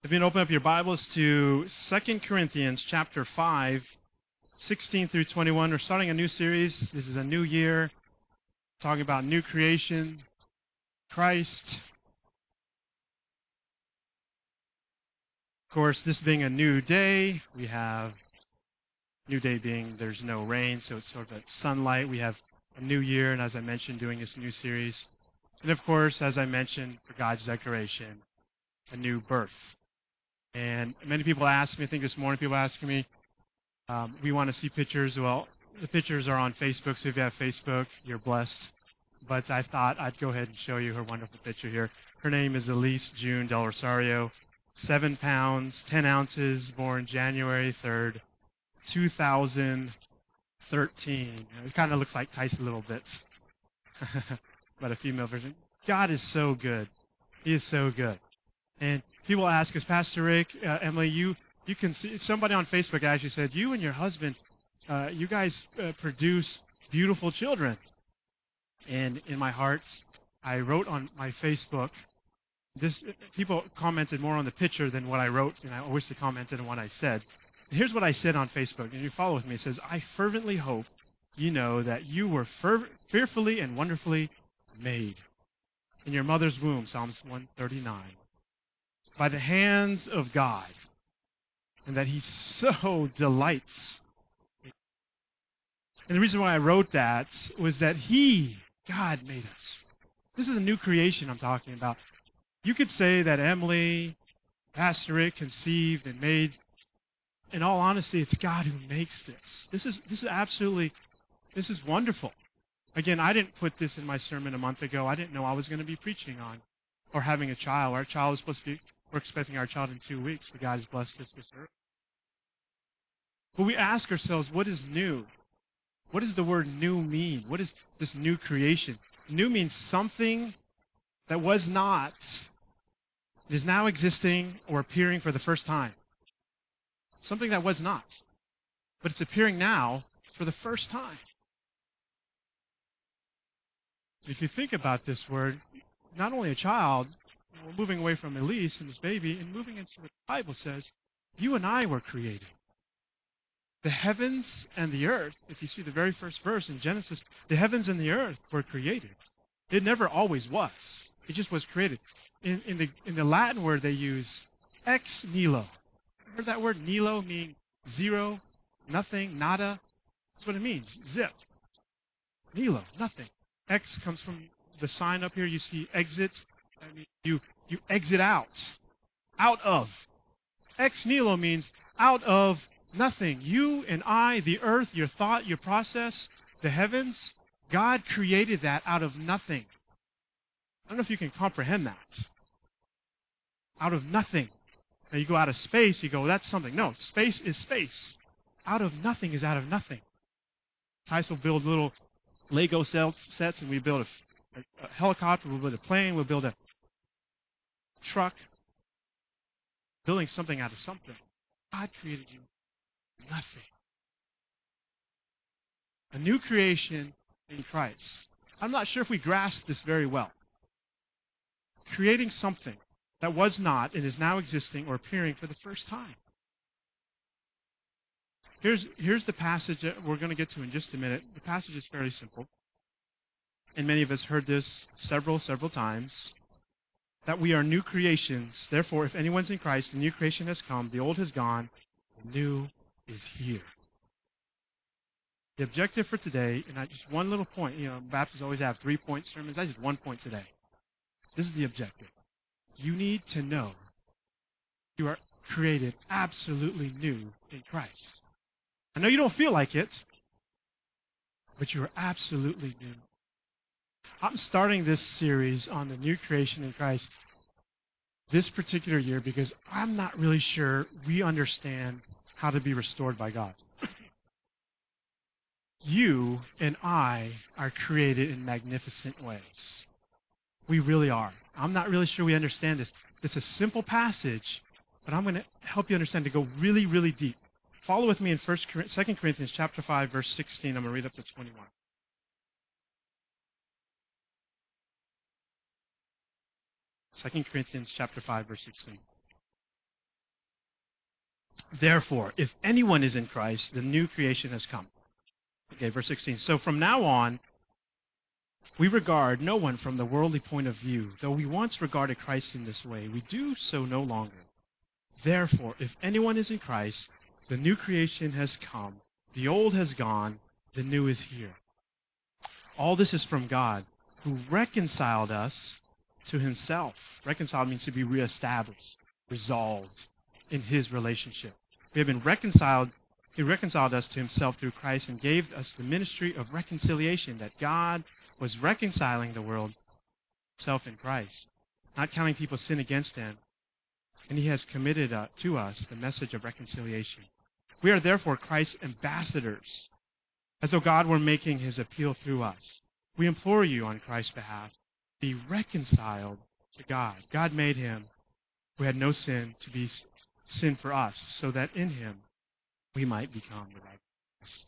If you can open up your Bibles to 2 Corinthians chapter 5, 16 through 21. We're starting a new series. This is a new year, talking about new creation, Christ. Of course, this being a new day, we have new day being there's no rain, so it's sort of a sunlight. We have a new year, and as I mentioned, doing this new series. And of course, as I mentioned, for God's declaration, a new birth. And many people ask me, I think this morning people are asking me, we want to see pictures. Well, the pictures are on Facebook, so if you have Facebook, you're blessed. But I thought I'd go ahead and show you her wonderful picture here. Her name is Elise June Del Rosario, 7 pounds, 10 ounces, born January 3rd, 2013. It kind of looks like Tyson a little bit, but a female version. God is so good. He is so good. And people ask us, Pastor Rick, Emily, you can see, somebody on Facebook actually said, you and your husband, you guys produce beautiful children. And in my heart, I wrote on my Facebook, people commented more on the picture than what I wrote, and I wish they commented on what I said. And here's what I said on Facebook, and you follow with me. It says, I fervently hope you know that you were fearfully and wonderfully made in your mother's womb, Psalms 139. By the hands of God, and that He so delights. And the reason why I wrote that was that God made us. This is a new creation I'm talking about. You could say that Emily, Pastor Rick conceived and made. In all honesty, it's God who makes this. This is wonderful. Again, I didn't put this in my sermon a month ago. I didn't know I was going to be preaching on or having a child. Our child is supposed to be. We're expecting our child in 2 weeks, but God has blessed us this earth. But we ask ourselves, what is new? What does the word new mean? What is this new creation? New means something that was not, is now existing or appearing for the first time. Something that was not. But it's appearing now for the first time. If you think about this word, not only a child, we're moving away from Elise and this baby and moving into what the Bible says, you and I were created. The heavens and the earth, if you see the very first verse in Genesis, the heavens and the earth were created. It never always was. It just was created. In the Latin word they use ex nihilo. Heard that word? Nihilo meaning zero, nothing, nada. That's what it means. Zip. Nihilo, nothing. Ex comes from the sign up here. You see exit. I mean, you exit out. Out of. Ex nihilo means out of nothing. You and I, the earth, your thought, your process, the heavens, God created that out of nothing. I don't know if you can comprehend that. Out of nothing. Now you go out of space, you go, well, that's something. No, space is space. Out of nothing is out of nothing. Tyson will build little Lego sets, and we build a helicopter, we'll build a plane, we'll build a truck. Building something out of something. God created you. Nothing. A new creation in Christ. I'm not sure if we grasp this very well. Creating something that was not and is now existing or appearing for the first time. Here's the passage that we're going to get to in just a minute. The passage is fairly simple. And many of us heard this several times. That we are new creations. Therefore, if anyone's in Christ, the new creation has come, the old has gone, the new is here. The objective for today, and just one little point, Baptists always have 3-point sermons. I just 1 point today. This is the objective. You need to know you are created absolutely new in Christ. I know you don't feel like it, but you are absolutely new. I'm starting this series on the new creation in Christ this particular year because I'm not really sure we understand how to be restored by God. You and I are created in magnificent ways. We really are. I'm not really sure we understand this. It's a simple passage, but I'm going to help you understand to go really, really deep. Follow with me in 2 Corinthians chapter 5, verse 16. I'm going to read up to 21. 2 Corinthians chapter 5, verse 16. Therefore, if anyone is in Christ, the new creation has come. Okay, verse 16. So from now on, we regard no one from the worldly point of view. Though we once regarded Christ in this way, we do so no longer. Therefore, if anyone is in Christ, the new creation has come. The old has gone. The new is here. All this is from God, who reconciled us to himself. Reconciled means to be reestablished, resolved in his relationship. We have been reconciled. He reconciled us to himself through Christ and gave us the ministry of reconciliation, that God was reconciling the world to himself in Christ, not counting people's sin against him. And he has committed to us the message of reconciliation. We are therefore Christ's ambassadors, as though God were making his appeal through us. We implore you on Christ's behalf, be reconciled to God. God made him who had no sin to be sin for us, so that in him we might become the righteousness.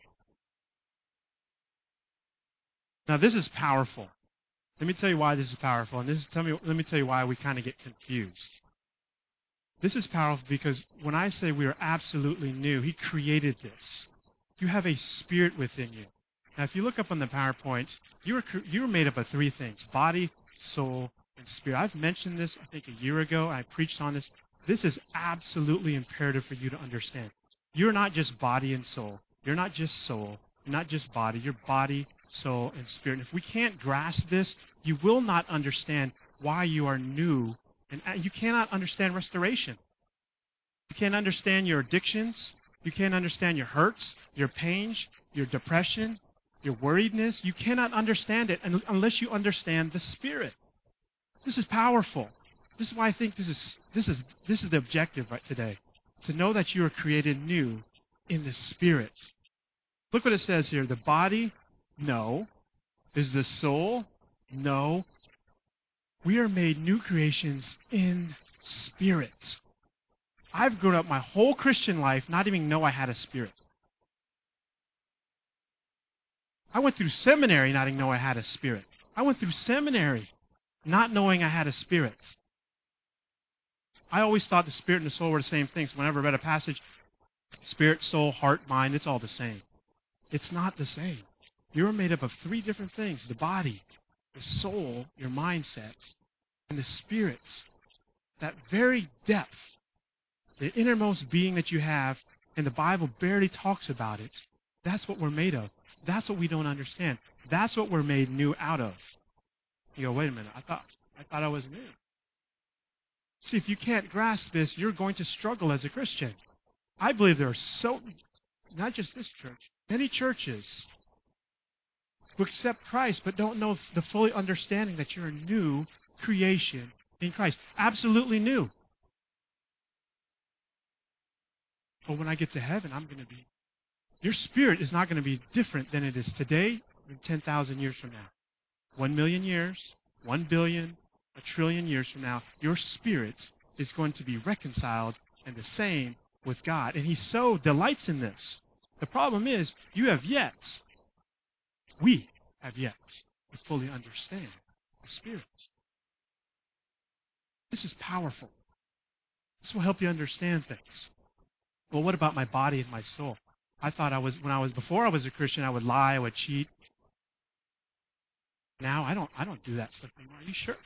Now this is powerful. Let me tell you why this is powerful, and let me tell you why we kind of get confused. This is powerful because when I say we are absolutely new, he created this. You have a spirit within you. Now, if you look up on the PowerPoint, you were made up of three things: body, soul, and spirit. I've mentioned this, I think, a year ago. I preached on this. This is absolutely imperative for you to understand. You're not just body and soul. You're not just soul. You're not just body. You're body, soul, and spirit. And if we can't grasp this, you will not understand why you are new. And you cannot understand restoration. You can't understand your addictions. You can't understand your hurts, your pains, your depression, your worriedness. You cannot understand it unless you understand the Spirit. This is powerful. This is why I think this is the objective right today. To know that you are created new in the Spirit. Look what it says here. The body, no. Is the soul? No. We are made new creations in spirit. I've grown up my whole Christian life not even know I had a spirit. I went through seminary not even know I had a spirit. I went through seminary not knowing I had a spirit. I always thought the spirit and the soul were the same things. Whenever I read a passage, spirit, soul, heart, mind, it's all the same. It's not the same. You're made up of three different things: the body, the soul, your mindset, and the spirit. That very depth, the innermost being that you have, and the Bible barely talks about it, that's what we're made of. That's what we don't understand. That's what we're made new out of. You go, wait a minute, I thought I was new. See, if you can't grasp this, you're going to struggle as a Christian. I believe there are not just this church, many churches who accept Christ but don't know the fully understanding that you're a new creation in Christ. Absolutely new. But when I get to heaven, your spirit is not going to be different than it is today and 10,000 years from now. 1 million years, 1 billion, 1 trillion years from now, your spirit is going to be reconciled and the same with God. And he so delights in this. The problem is, we have yet to fully understand the Spirit. This is powerful. This will help you understand things. Well, what about my body and my soul? I thought before I was a Christian, I would lie, I would cheat. Now I don't do that stuff anymore. Are you sure?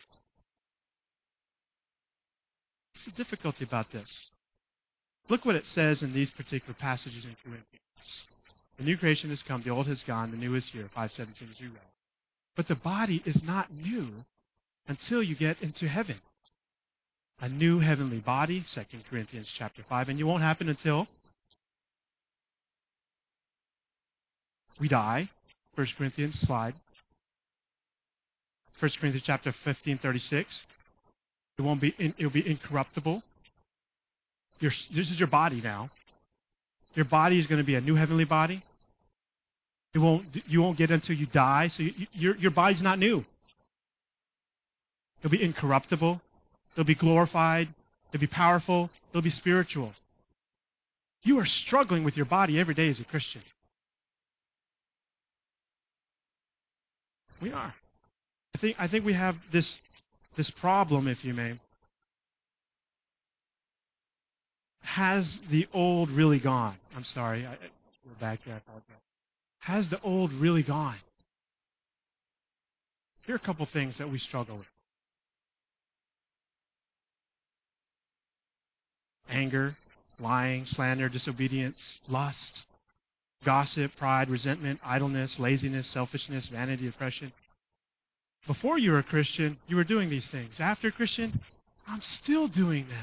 What's the difficulty about this? Look what it says in these particular passages in Corinthians. The new creation has come, the old has gone, the new is here, 5:17 as you read. But the body is not new until you get into heaven. A new heavenly body, 2 Corinthians chapter 5, and it won't happen until we die. 1 Corinthians, slide. 1 Corinthians chapter 15:36. It'll be incorruptible. This is your body now. Your body is going to be a new heavenly body. You won't get until you die, so your body's not new. It'll be incorruptible. It'll be glorified. It'll be powerful. It'll be spiritual. You are struggling with your body every day as a Christian. We are. I think we have this problem, if you may. has the old really gone? I'm sorry. We're back there. I apologize. Has the old really gone? Here are a couple things that we struggle with. Anger, lying, slander, disobedience, lust, gossip, pride, resentment, idleness, laziness, selfishness, vanity, depression. Before you were a Christian, you were doing these things. After a Christian, I'm still doing them.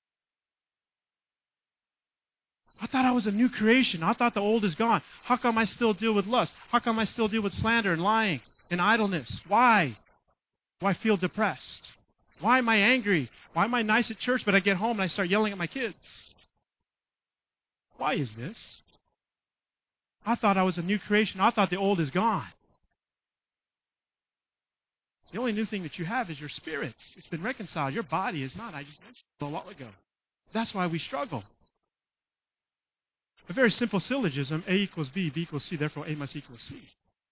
I thought I was a new creation. I thought the old is gone. How come I still deal with lust? How come I still deal with slander and lying and idleness? Why? Do I feel depressed? Why am I angry? Why am I nice at church, but I get home and I start yelling at my kids? Why is this? I thought I was a new creation. I thought the old is gone. The only new thing that you have is your spirit. It's been reconciled. Your body is not. I just mentioned it a while ago. That's why we struggle. A very simple syllogism, A equals B, B equals C, therefore A must equal C.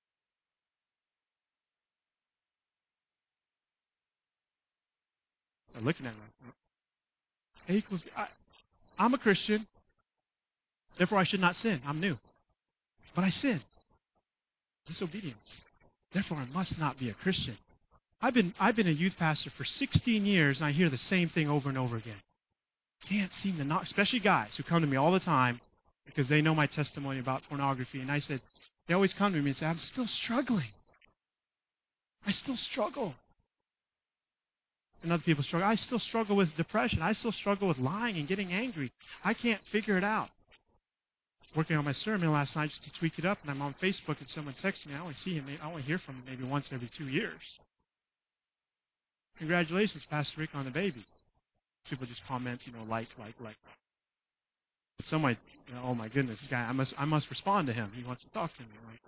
I'm looking at it. A equals B. I'm a Christian, therefore I should not sin. I'm new. But I sin. Disobedience. Therefore I must not be a Christian. I've been a youth pastor for 16 years, and I hear the same thing over and over again. Can't seem to not, especially guys who come to me all the time because they know my testimony about pornography. And I said, they always come to me and say, I'm still struggling. I still struggle. And other people struggle. I still struggle with depression. I still struggle with lying and getting angry. I can't figure it out. Working on my sermon last night just to tweak it up, and I'm on Facebook and someone texts me. I only see him. I only hear from him maybe once every 2 years. Congratulations, Pastor Rick, on the baby. People just comment, like. But some might, oh my goodness, this guy, I must respond to him. He wants to talk to me. Like,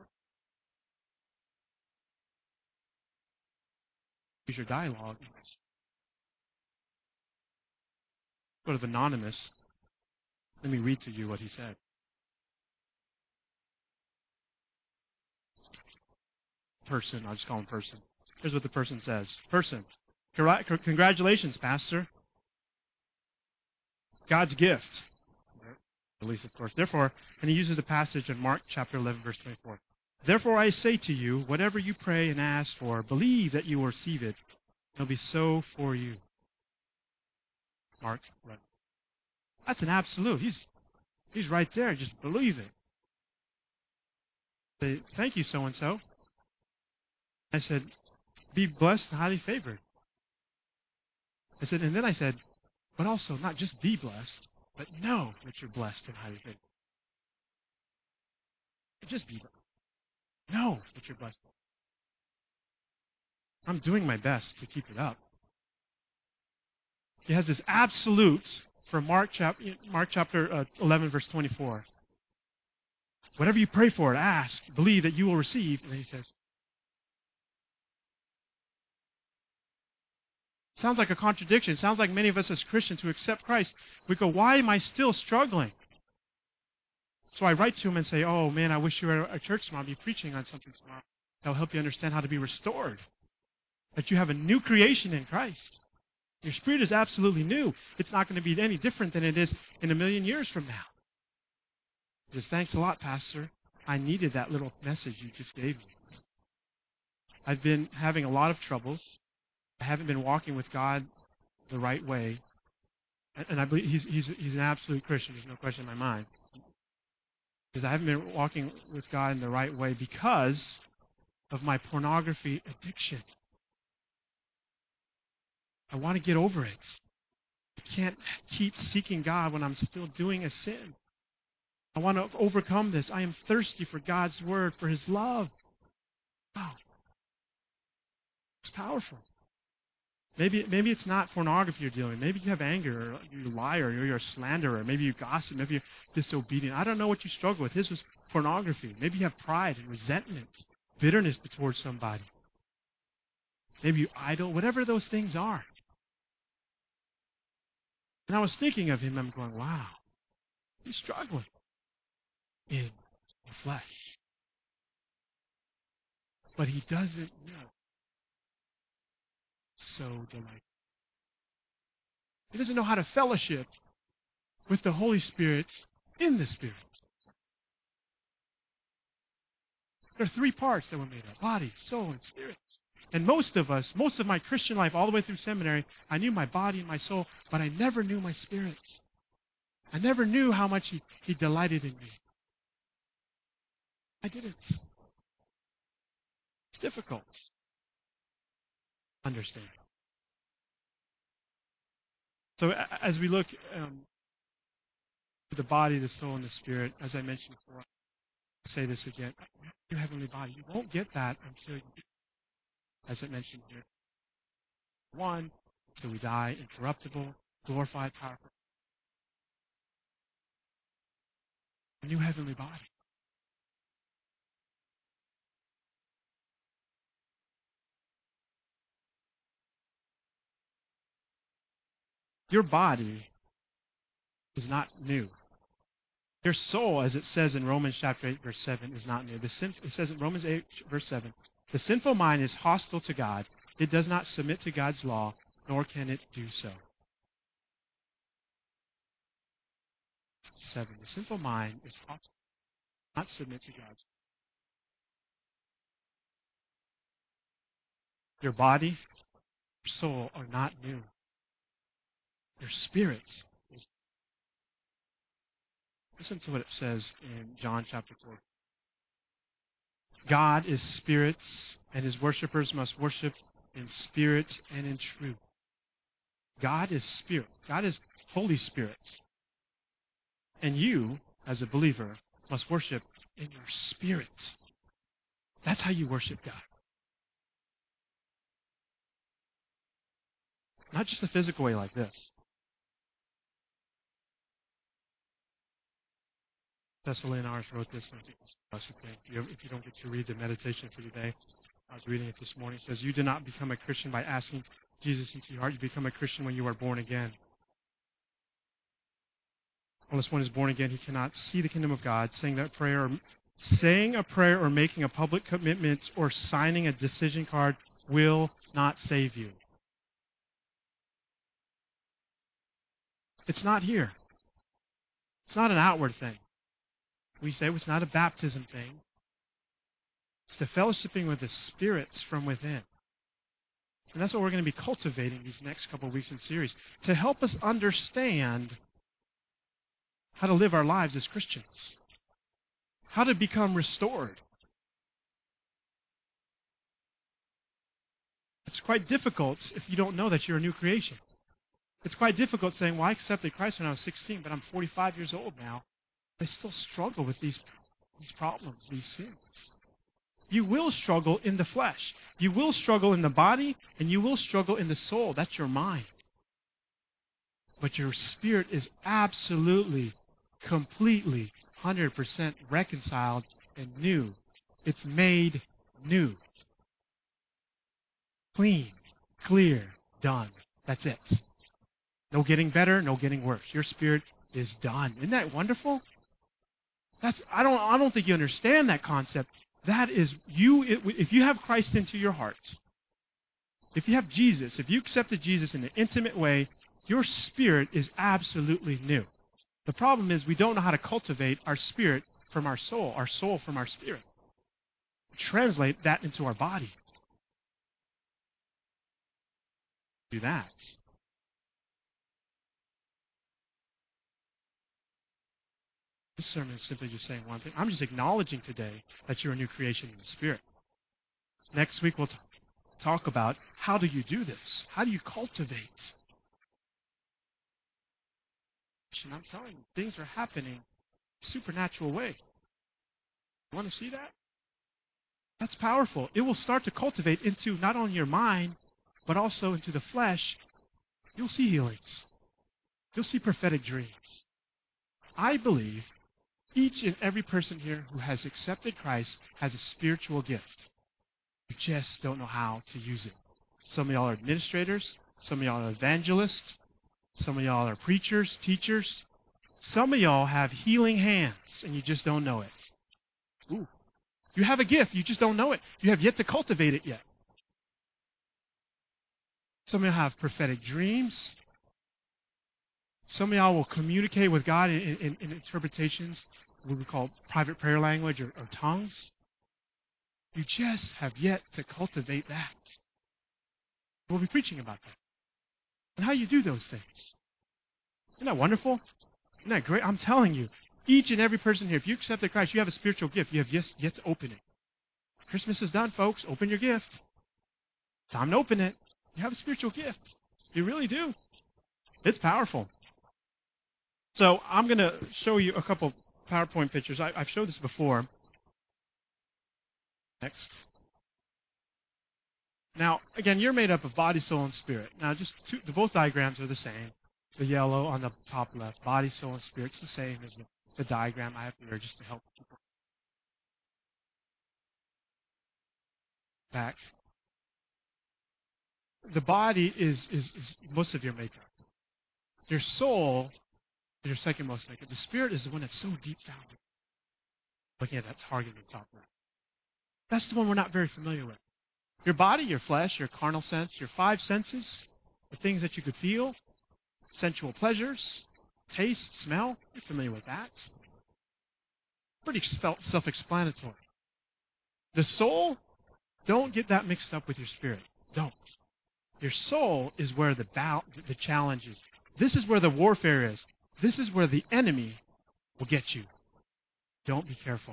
use your dialogue. Go to Anonymous. Let me read to you what he said. Person, I'll just call him person. Here's what the person says. Person, congratulations, Pastor. God's gift. Release, of course. Therefore, and he uses the passage in Mark chapter 11, verse 24. Therefore I say to you, whatever you pray and ask for, believe that you will receive it. It'll be so for you. Mark, right. That's an absolute. He's right there. Just believe it. Say, thank you, so-and-so. I said, be blessed and highly favored. I said, and then I said, but also not just be blessed, but know that you're blessed and highly favored. Just be blessed. Know that you're blessed. I'm doing my best to keep it up. He has this absolute for Mark chapter 11, verse 24. Whatever you pray for, ask, believe that you will receive. And then he says, sounds like a contradiction. Sounds like many of us as Christians who accept Christ, we go, why am I still struggling? So I write to him and say, oh man, I wish you were at church tomorrow. I'll be preaching on something tomorrow that will help you understand how to be restored. That you have a new creation in Christ. Your spirit is absolutely new. It's not going to be any different than it is in 1,000,000 years from now. He says, thanks a lot, Pastor. I needed that little message you just gave me. I've been having a lot of troubles. I haven't been walking with God the right way. And I believe he's an absolute Christian. There's no question in my mind. Because I haven't been walking with God in the right way because of my pornography addiction. I want to get over it. I can't keep seeking God when I'm still doing a sin. I want to overcome this. I am thirsty for God's word, for his love. Wow. It's powerful. Maybe it's not pornography you're dealing with. Maybe you have anger, or you're a liar, or you're a slanderer. Maybe you gossip. Maybe you're disobedient. I don't know what you struggle with. His was pornography. Maybe you have pride and resentment, bitterness towards somebody. Maybe you idle, whatever those things are. And I was thinking of him. I'm going, wow, he's struggling in the flesh. But he doesn't know. So delightful. He doesn't know how to fellowship with the Holy Spirit in the Spirit. There are three parts that were made up: body, soul, and spirit. And most of my Christian life, all the way through seminary, I knew my body and my soul, but I never knew my spirit. I never knew how much He delighted in me. I didn't. It's difficult to understand. So as we look at the body, the soul, and the spirit, as I mentioned before, I'll say this again: your heavenly body, you won't get that until you, as I mentioned here, one, until we die, incorruptible, glorified, powerful. A new heavenly body. Your body is not new. Your soul, as it says in Romans chapter 8, verse 7, is not new. It says in Romans 8, verse 7, the sinful mind is hostile to God. It does not submit to God's law, nor can it do so. 7. The sinful mind is hostile, not submit to God's law. Your body, your soul are not new. Your spirit is. Listen to what it says in John chapter 4. God is spirit, and His worshipers must worship in spirit and in truth. God is spirit. God is Holy Spirit. And you, as a believer, must worship in your spirit. That's how you worship God. Not just a physical way like this. Thessalonians wrote this, and I think it's a blessed thing. If you don't get to read the meditation for today, I was reading it this morning. It says, you do not become a Christian by asking Jesus into your heart. You become a Christian when you are born again. Unless one is born again, he cannot see the kingdom of God. Saying a prayer or making a public commitment or signing a decision card will not save you. It's not here. It's not an outward thing. We say it's not a baptism thing. It's the fellowshipping with the spirits from within. And that's what we're going to be cultivating these next couple of weeks in series, to help us understand how to live our lives as Christians, how to become restored. It's quite difficult if you don't know that you're a new creation. It's quite difficult saying, well, I accepted Christ when I was 16, but I'm 45 years old now. I still struggle with these problems, these sins. You will struggle in the flesh. You will struggle in the body, and you will struggle in the soul. That's your mind. But your spirit is absolutely, completely, 100% reconciled and new. It's made new. Clean, clear, done. That's it. No getting better, no getting worse. Your spirit is done. Isn't that wonderful? I don't think you understand that concept. That is you. If you have Christ into your heart, if you have Jesus, if you accepted Jesus in an intimate way, your spirit is absolutely new. The problem is we don't know how to cultivate our spirit from our soul from our spirit. Translate that into our body. Do that. This sermon is simply just saying one thing. I'm just acknowledging today that you're a new creation in the Spirit. Next week we'll talk about how do you do this? How do you cultivate? And I'm telling you, things are happening in a supernatural way. You want to see that? That's powerful. It will start to cultivate into not only your mind, but also into the flesh. You'll see healings. You'll see prophetic dreams. I believe each and every person here who has accepted Christ has a spiritual gift. You just don't know how to use it. Some of y'all are administrators. Some of y'all are evangelists. Some of y'all are preachers, teachers. Some of y'all have healing hands, and you just don't know it. Ooh. You have a gift. You just don't know it. You have yet to cultivate it yet. Some of y'all have prophetic dreams. Some of y'all will communicate with God in interpretations, what we call private prayer language or tongues. You just have yet to cultivate that. We'll be preaching about that. And how you do those things. Isn't that wonderful? Isn't that great? I'm telling you, each and every person here, if you accepted Christ, you have a spiritual gift. You have yet to open it. Christmas is done, folks. Open your gift. Time to open it. You have a spiritual gift. You really do. It's powerful. So I'm going to show you a couple PowerPoint pictures. I've showed this before. Next. Now, again, you're made up of body, soul, and spirit. Now, both diagrams are the same. The yellow on the top left, body, soul, and spirit, it's the same as the diagram I have here just to help people. Back. The body is most of your makeup. Your soul is your second most makeup. The spirit is the one that's so deep down. Looking at that target in the top left. That's the one we're not very familiar with. Your body, your flesh, your carnal sense, your five senses, the things that you could feel, sensual pleasures, taste, smell, you're familiar with that. Pretty self-explanatory. The soul, don't get that mixed up with your spirit. Don't. Your soul is where the challenge is. This is where the warfare is. This is where the enemy will get you. Don't be careful.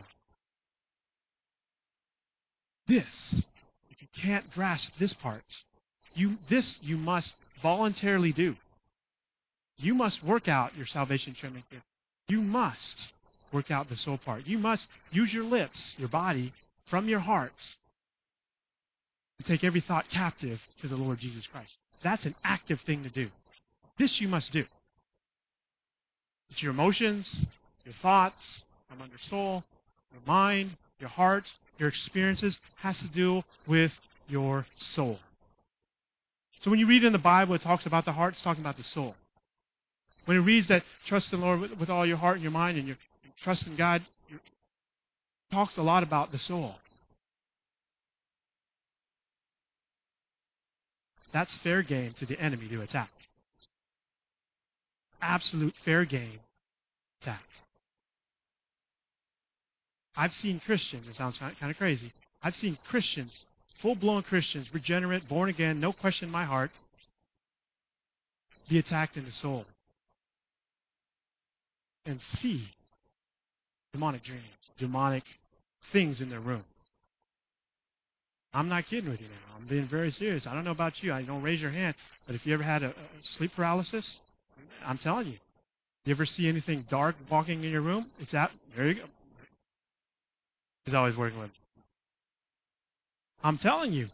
This, if you can't grasp this part, you must voluntarily do. You must work out your salvation training gift. You must work out the soul part. You must use your lips, your body, from your heart to take every thought captive to the Lord Jesus Christ. That's an active thing to do. This you must do. It's your emotions, your thoughts, from under soul, your mind, your heart, your experiences has to do with your soul. So when you read in the Bible, it talks about the heart, it's talking about the soul. When it reads that trust in the Lord with all your heart and your mind and your trust in God, it talks a lot about the soul. That's fair game to the enemy to attack. Absolute fair game attack. I've seen Christians, it sounds kind of crazy, I've seen Christians, full-blown Christians, regenerate, born again, no question in my heart, be attacked in the soul and see demonic dreams, demonic things in their room. I'm not kidding with you now. I'm being very serious. I don't know about you. I don't raise your hand, but if you ever had a sleep paralysis, I'm telling you. You ever see anything dark walking in your room? It's out. There you go. He's always working with me. I'm telling you.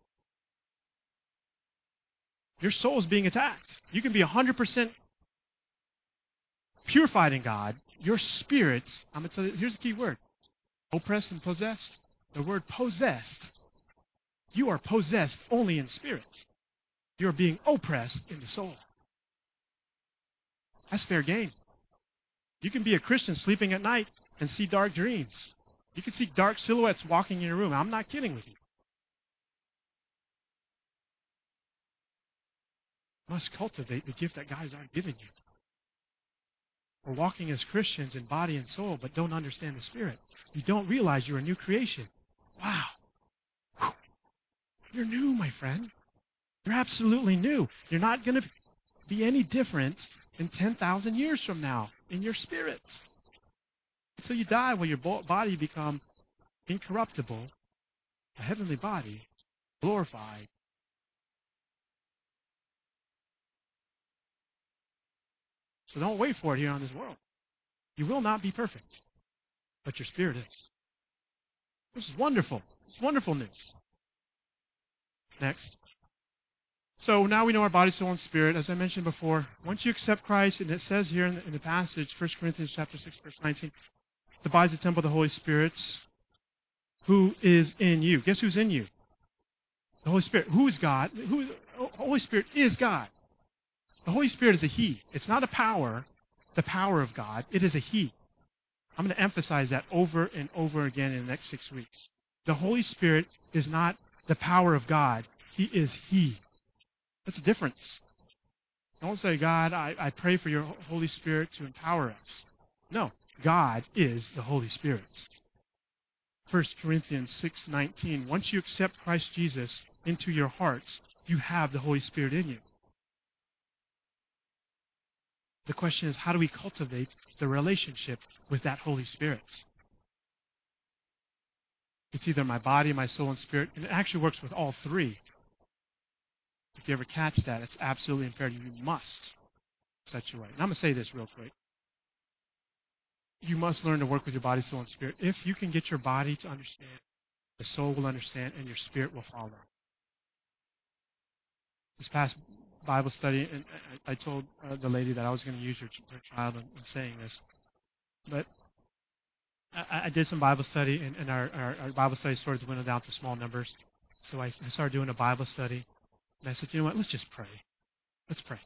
Your soul is being attacked. You can be 100% purified in God. Your spirit, I'm going to tell you, here's the key word. Oppressed and possessed. The word possessed. You are possessed only in spirit. You're being oppressed in the soul. That's fair game. You can be a Christian sleeping at night and see dark dreams. You can see dark silhouettes walking in your room. I'm not kidding with you. You must cultivate the gift that God has already given you. We're walking as Christians in body and soul, but don't understand the Spirit. You don't realize you're a new creation. Wow. Whew. You're new, my friend. You're absolutely new. You're not going to be any different in 10,000 years from now in your spirit. Until you die, will your body become incorruptible, a heavenly body, glorified. So don't wait for it here on this world. You will not be perfect, but your spirit is. This is wonderful. It's wonderful news. Next. So now we know our body, soul, and spirit. As I mentioned before, once you accept Christ, and it says here in the passage, 1 Corinthians chapter 6, verse 19, the body is the temple of the Holy Spirit, who is in you. Guess who's in you? The Holy Spirit. Who is God? The Holy Spirit is God. The Holy Spirit is a He. It's not a power, the power of God. It is a He. I'm going to emphasize that over and over again in the next 6 weeks. The Holy Spirit is not the power of God. He is He. That's a difference. Don't say, God, I pray for your Holy Spirit to empower us. No, God is the Holy Spirit. 1 Corinthians 6:19, once you accept Christ Jesus into your hearts, you have the Holy Spirit in you. The question is, how do we cultivate the relationship with that Holy Spirit? It's either my body, my soul, and spirit, and it actually works with all three. If you ever catch that, it's absolutely imperative. You must set your way. And I'm going to say this real quick. You must learn to work with your body, soul, and spirit. If you can get your body to understand, the soul will understand, and your spirit will follow. This past Bible study, and I told the lady that I was going to use her child in saying this, but I did some Bible study, and our Bible study started to dwindle down to small numbers. So I started doing a Bible study, and I said, you know what, let's just pray. Let's pray.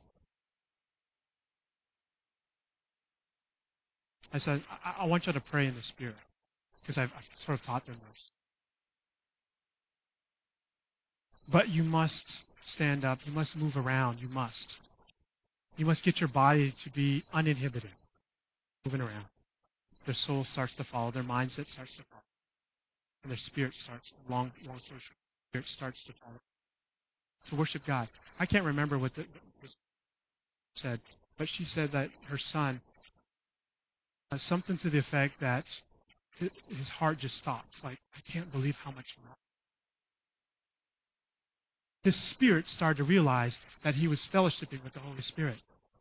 I said, I want you to pray in the Spirit, because I've sort of taught them this. But you must stand up. You must move around. You must. You must get your body to be uninhibited, moving around. Their soul starts to follow. Their mindset starts to follow. And their spirit starts, long story short, spirit starts to follow. To worship God. I can't remember what the said, but she said that her son, something to the effect that his heart just stopped. Like, I can't believe how much love. His spirit started to realize that he was fellowshipping with the Holy Spirit.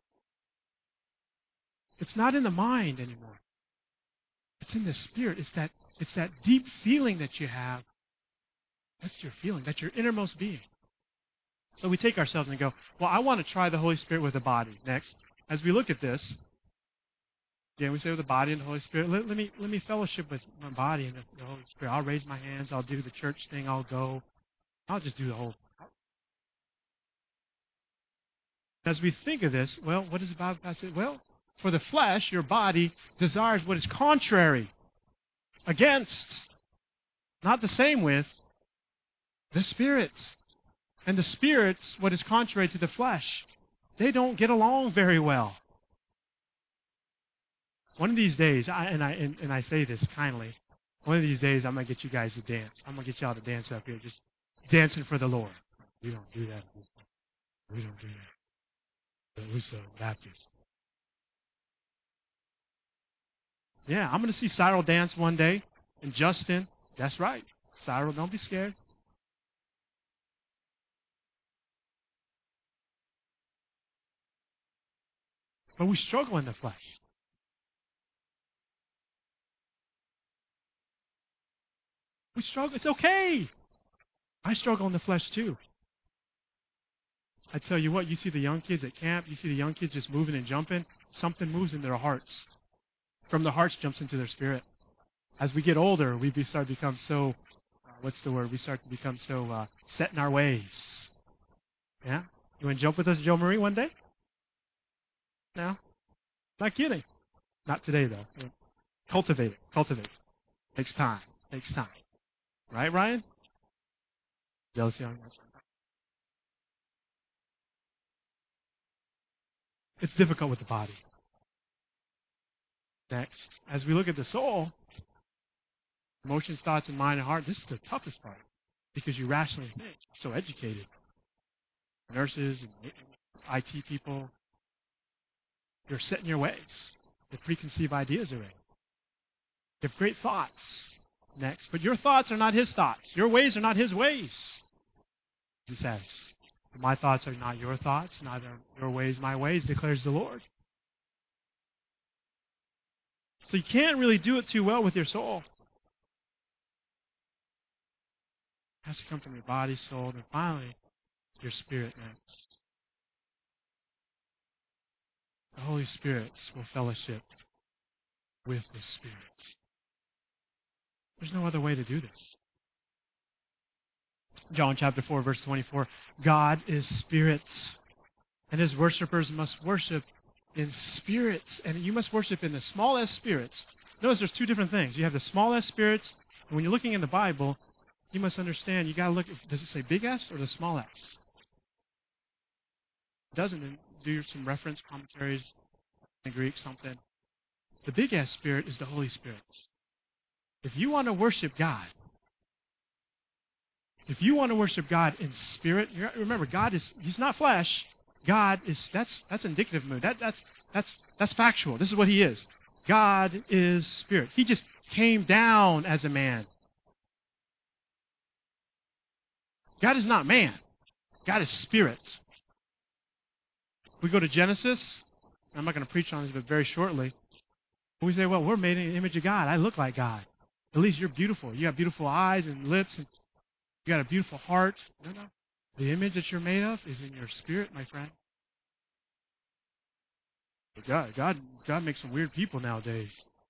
It's not in the mind anymore. It's in the spirit. It's that deep feeling that you have. That's your feeling. That's your innermost being. So we take ourselves and go, well, I want to try the Holy Spirit with the body. Next, as we look at this, again, we say with the body and the Holy Spirit, let me fellowship with my body and the Holy Spirit. I'll raise my hands. I'll do the church thing. I'll go. I'll just do the whole. As we think of this, well, what does the Bible say? Well, for the flesh, your body desires what is contrary, against, not the same with, the Spirit. And the Spirit's what is contrary to the flesh. They don't get along very well. One of these days, I say this kindly, one of these days I'm going to get you guys to dance. I'm going to get y'all to dance up here, just dancing for the Lord. We don't do that. We don't do that. We're so Baptist. Yeah, I'm going to see Cyril dance one day, and Justin. That's right. Cyril, don't be scared. But we struggle in the flesh. We struggle. It's okay. I struggle in the flesh too. I tell you what, you see the young kids at camp, you see the young kids just moving and jumping, something moves in their hearts. From their hearts jumps into their spirit. As we get older, we start to become so, We start to become so set in our ways. Yeah? You want to jump with us, Joe Marie, one day? No? Not kidding. Not today, though. Cultivate it. Takes time. Right, Ryan? Jealousy on myself. It's difficult with the body. Next, as we look at the soul, emotions, thoughts, and mind and heart, this is the toughest part because you rationally think. You're so educated. Nurses and IT people, you're set in your ways. The preconceived ideas are in. You have great thoughts. Next, but your thoughts are not his thoughts. Your ways are not his ways. He says, my thoughts are not your thoughts, neither are your ways my ways, declares the Lord. So you can't really do it too well with your soul. It has to come from your body, soul, and finally, your spirit next. The Holy Spirit will fellowship with the Spirit. There's no other way to do this. John chapter 4, verse 24. God is spirit, and his worshipers must worship in spirits. And you must worship in the small s spirits. Notice there's two different things. You have the small s spirits, and when you're looking in the Bible, you must understand, you got to look, does it say big S or the small s? It doesn't. do some reference commentaries in Greek, something. The big S Spirit is the Holy Spirit. If you want to worship God, in spirit, remember, He's not flesh. God is, that's indicative mood. That's factual. This is what He is. God is spirit. He just came down as a man. God is not man. God is spirit. We go to Genesis. I'm not going to preach on this, but very shortly. We say, well, we're made in the image of God. I look like God. At least you're beautiful. You have beautiful eyes and lips, and you got a beautiful heart. No. The image that you're made of is in your spirit, my friend. God makes some weird people nowadays.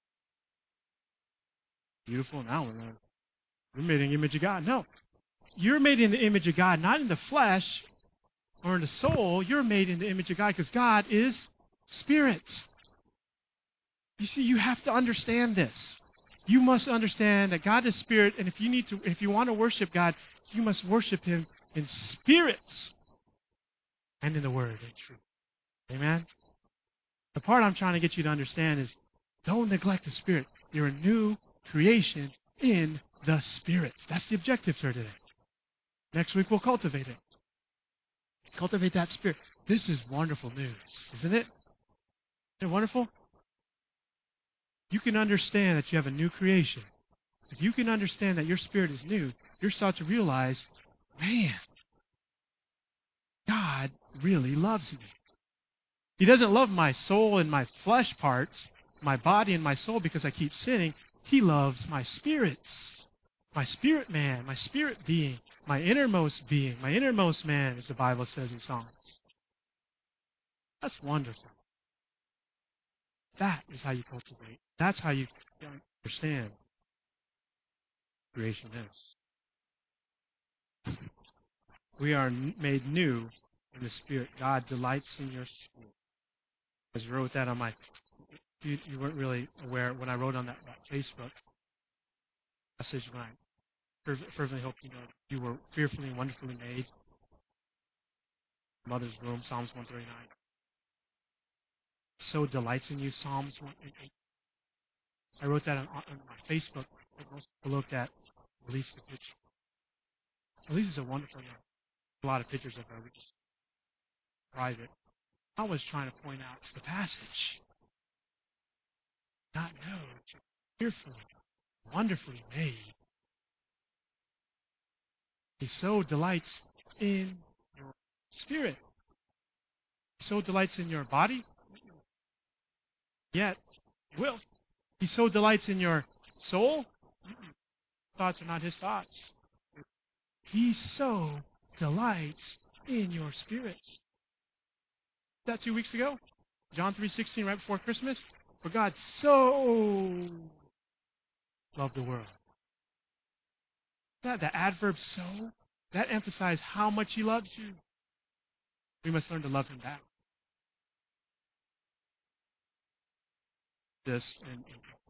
Beautiful now. We're made in the image of God. No. You're made in the image of God, not in the flesh or in the soul. You're made in the image of God because God is spirit. You see, you have to understand this. You must understand that God is spirit, and if you want to worship God, you must worship Him in spirit and in the Word and truth. Amen? The part I'm trying to get you to understand is don't neglect the Spirit. You're a new creation in the Spirit. That's the objective for today. Next week we'll cultivate it. Cultivate that Spirit. This is wonderful news, isn't it? Isn't it wonderful? You can understand that you have a new creation. If you can understand that your spirit is new, you'll start to realize, man, God really loves me. He doesn't love my soul and my flesh parts, my body and my soul because I keep sinning. He loves my spirits, my spirit man, my spirit being, my innermost man, as the Bible says in Psalms. That's wonderful. That is how you cultivate. That's how you understand creation is. We are made new in the Spirit. God delights in your spirit. I just wrote that on my... You weren't really aware when I wrote on that Facebook message when I fervently hope you know you were fearfully and wonderfully made. Mother's womb, Psalms 139. So delights in you, Psalms 138. I wrote that on my Facebook. Most people looked at Elise the picture. Elise is a wonderful young. A lot of pictures of her. We just private. I was trying to point out the passage. Not know that you're fearfully, wonderfully made. He so delights in your spirit. He so delights in your body. Yet, will. He so delights in your soul. Thoughts are not his thoughts. He so delights in your spirits. That 2 weeks ago? John 3:16, right before Christmas? For God so loved the world. The adverb so, that emphasizes how much He loves you. We must learn to love Him back. This and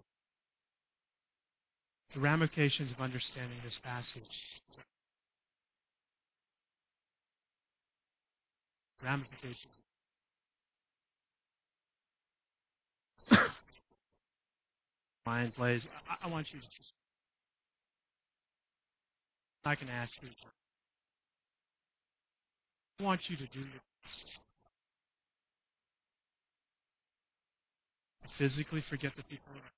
the ramifications of understanding this passage. Ramifications. Mind plays. I want you to just... I can ask you. I want you to do your best. Physically forget the people around.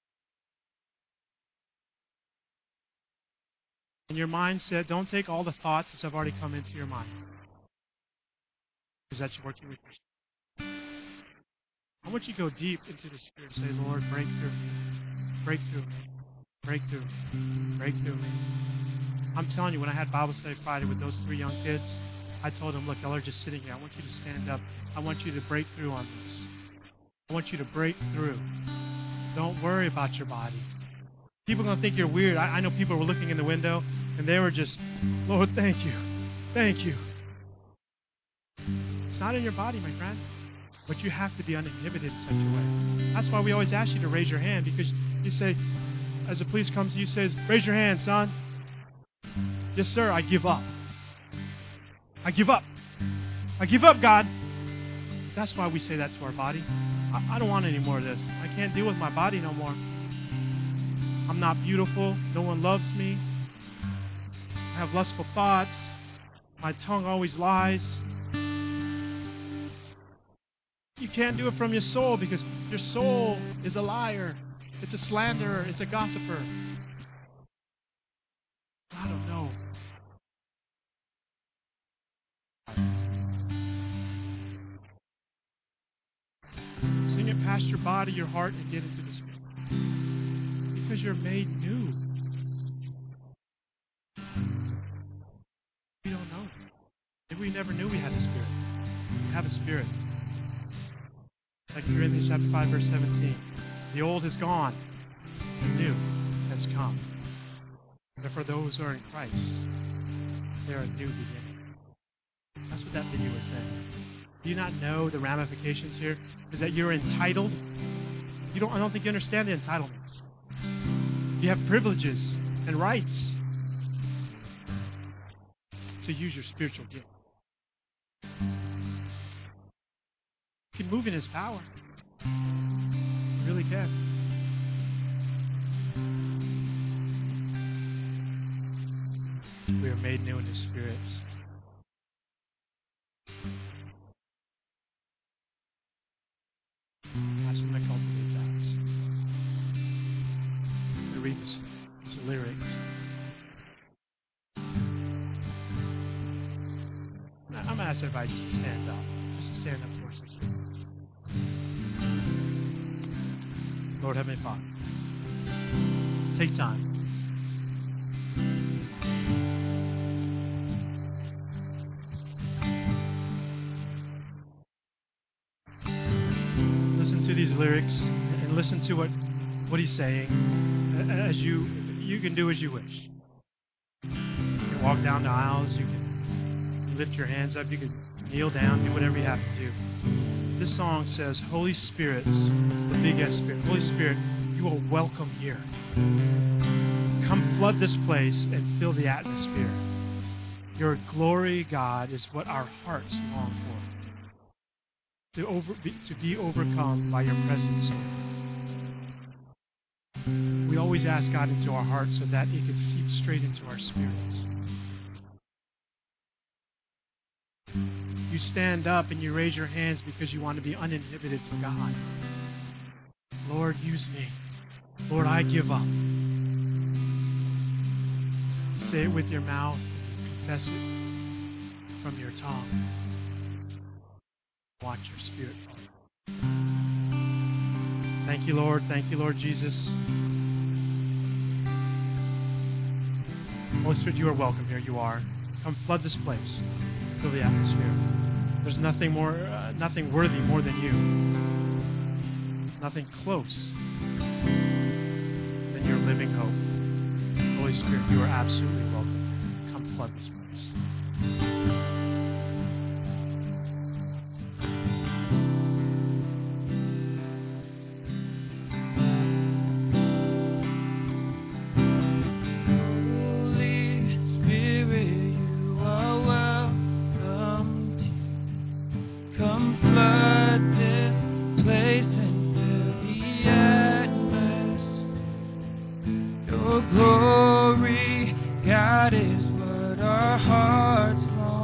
In your mindset, don't take all the thoughts that have already come into your mind. Because that's working with your spirit. I want you to go deep into the Spirit and say, Lord, break through me. Break through me. Break through me. Break through me. I'm telling you, when I had Bible study Friday with those 3 young kids, I told them, look, y'all are just sitting here. I want you to stand up. I want you to break through on this. I want you to break through. Don't worry about your body. People are going to think you're weird. I know people were looking in the window, and they were just, Lord, thank you. Thank you. It's not in your body, my friend. But you have to be uninhibited in such a way. That's why we always ask you to raise your hand, because you say, as the police comes to you, says, raise your hand, son. Yes, sir, I give up. I give up. I give up, God. That's why we say that to our body. I don't want any more of this. I can't deal with my body no more. I'm not beautiful. No one loves me. I have lustful thoughts. My tongue always lies. You can't do it from your soul because your soul is a liar. It's a slanderer. It's a gossiper. I don't know. Sing it past your body, your heart, and get into the Spirit. Because you're made new. We don't know. Maybe we never knew we had a Spirit. We have a Spirit. 2 Corinthians chapter 5, verse 17. The old is gone. The new has come. Therefore, those who are in Christ, they're a new beginning. That's what that video was saying. Do you not know the ramifications here? Is that you're entitled? I don't think you understand the entitlements. You have privileges and rights to use your spiritual gift. You can move in His power. You really can. We are made new in His Spirit. Ask Him to cultivate that. To read these lyrics. I'm going to ask everybody just to stand up. Just to stand up for us. Lord Heavenly Father, take time. Listen to these lyrics and listen to what He's saying. As you can do as you wish. You can walk down the aisles. You can lift your hands up. You can kneel down. Do whatever you have to do. This song says, Holy Spirit, the big S Spirit, Holy Spirit, you are welcome here. Come flood this place and fill the atmosphere. Your glory, God, is what our hearts long for. To be overcome by your presence. We always ask God into our hearts so that it could seep straight into our spirits. You stand up and you raise your hands because you want to be uninhibited for God. Lord, use me. Lord, I give up. Say it with your mouth. Confess it from your tongue. Watch your spirit fall. Thank you, Lord. Thank you, Lord Jesus. Holy Spirit, you are welcome here. You are. Come flood this place. Fill the atmosphere. There's nothing worthy more than you. Nothing close than your living hope. Holy Spirit, you are absolutely welcome. Come flood this place. Glory, God, is what our hearts long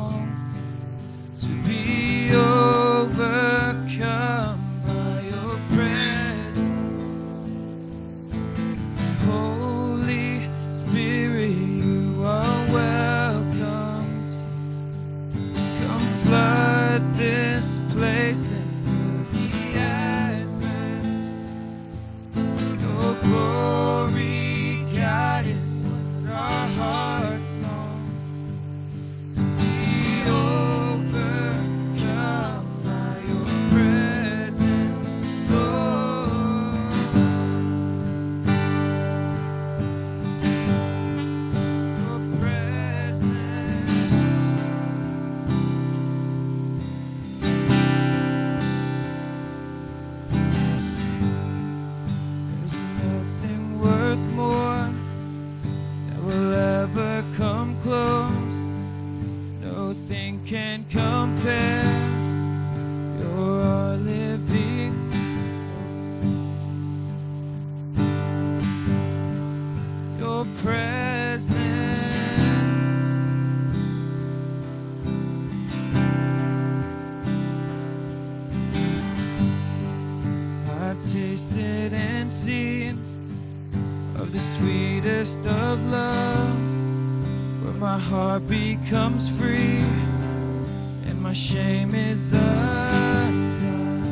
presence. I've tasted and seen of the sweetest of love, where my heart becomes free and my shame is undone.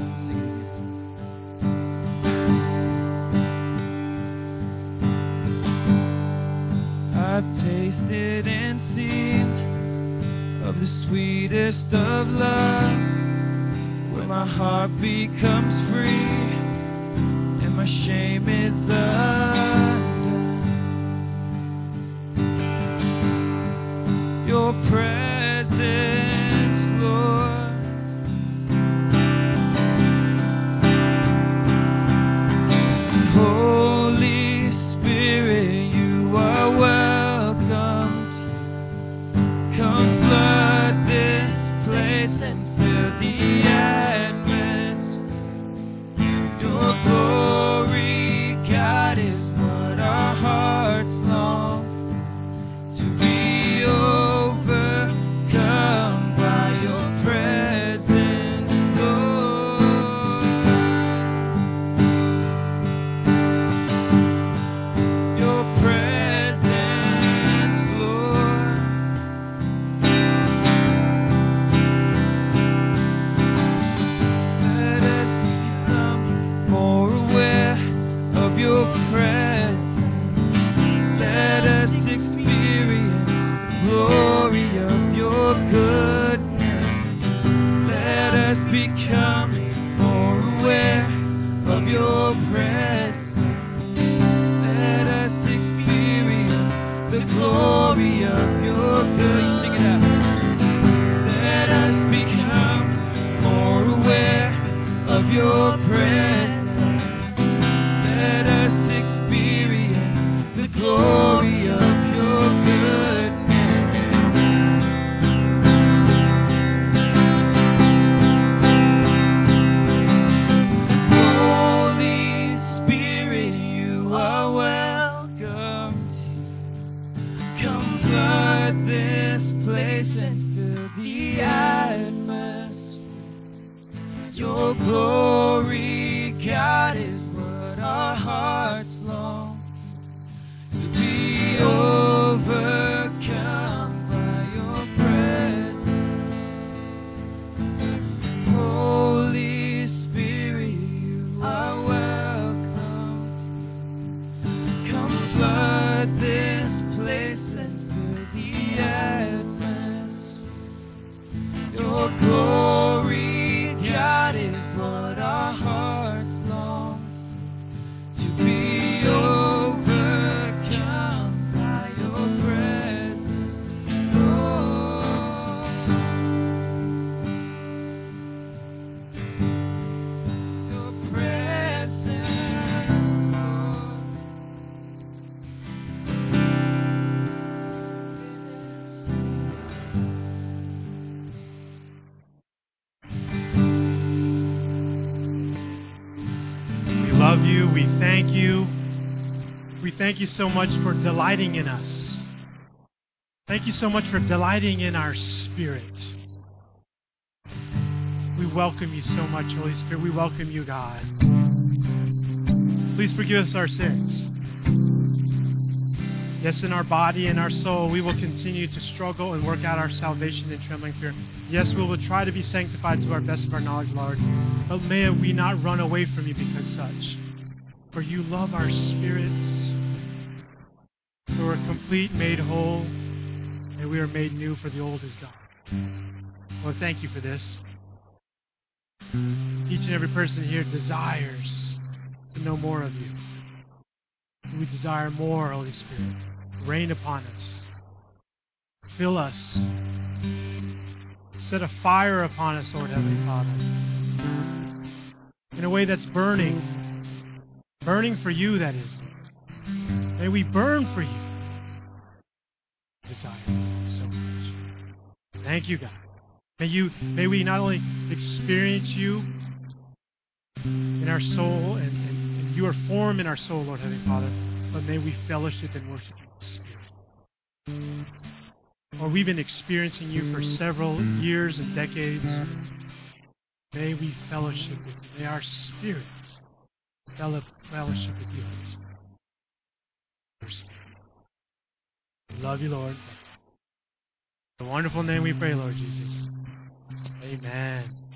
I've tasted and seen of the sweetest of love, where my heart becomes free and my shame is undone. Your presence, Lord. Holy Spirit, you are welcome. Come flood this place and fill the atmosphere. Your glory, God, is what our hearts long to be overcome by your presence, Lord. Your presence, Lord. Let us become more aware of your presence. Let us experience the glory of your goodness. Let us become more aware of your presence. Let us experience the glory of your goodness. Sing it out. Let us become more aware of your presence. Let us experience the glory of your goodness. Holy Spirit, you are welcome. Come flood this place and fill the atmosphere. Your glory, God, is what our hearts long to be overcome by your presence. Holy Spirit, you are welcome. Come flood this place and fill the atmosphere. Your glory, God, is what our hearts long to be overcome by your presence, Lord. Your presence, Lord. We love you. We thank you. We thank you so much for delighting in us. Thank you so much for delighting in our spirit. We welcome you so much, Holy Spirit. We welcome you, God. Please forgive us our sins. Yes, in our body and our soul, we will continue to struggle and work out our salvation in trembling fear. Yes, we will try to be sanctified to our best of our knowledge, Lord. But may we not run away from you because such. For you love our spirits. For we're complete, made whole, and we are made new, for the old is gone. Lord, thank you for this. Each and every person here desires to know more of you. We desire more, Holy Spirit. Rain upon us. Fill us. Set a fire upon us, Lord Heavenly Father. In a way that's burning. Burning for you, that is. May we burn for you. Desire you so much. Thank you, God. May we not only experience you in our soul and you are formed in our soul, Lord Heavenly Father, but may we fellowship and worship you. Spirit. Lord, we've been experiencing you for several years and decades. May we fellowship with you. May our spirits fellowship with you, Holy Spirit. Your Spirit. We love you, Lord. In the wonderful name we pray, Lord Jesus. Amen.